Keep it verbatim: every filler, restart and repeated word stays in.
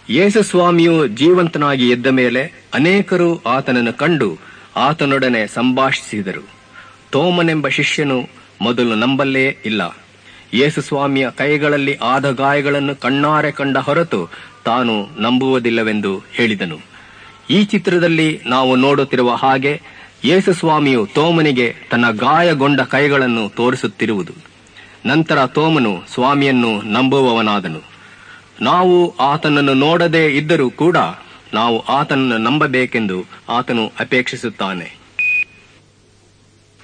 ಯೇಸು ಸ್ವಾಮಿಯು ಜೀವಂತನಾಗಿ ಎದ್ದ ಮೇಲೆ ಅನೇಕರು ಆತನನ್ನು ಕಂಡು ಆತನೊಡನೆ ಸಂಭಾಷಿಸಿದರು. ತೋಮನೆಂಬ ಶಿಷ್ಯನು ಮೊದಲು ನಂಬಲ್ಲೇ ಇಲ್ಲ. ಯೇಸು ಸ್ವಾಮಿಯ ಕೈಗಳಲ್ಲಿ ಆದ ಗಾಯಗಳನ್ನು ಕಣ್ಣಾರೆ ಕಂಡ ಹೊರತು ತಾನು ನಂಬುವುದಿಲ್ಲವೆಂದು ಹೇಳಿದನು. ಈ ಚಿತ್ರದಲ್ಲಿ ನಾವು ನೋಡುತ್ತಿರುವ ಹಾಗೆ ಯೇಸು ಸ್ವಾಮಿಯು ತೋಮನಿಗೆ ತನ್ನ ಗಾಯಗೊಂಡ ಕೈಗಳನ್ನು ತೋರಿಸುತ್ತಿರುವುದು. ನಂತರ ತೋಮನು ಸ್ವಾಮಿಯನ್ನು ನಂಬುವವನಾದನು. ನಾವು ಆತನನ್ನು ನೋಡದೇ ಇದ್ದರೂ ಕೂಡ ನಾವು ಆತನನ್ನು ನಂಬಬೇಕೆಂದು ಆತನು ಅಪೇಕ್ಷಿಸುತ್ತಾನೆ.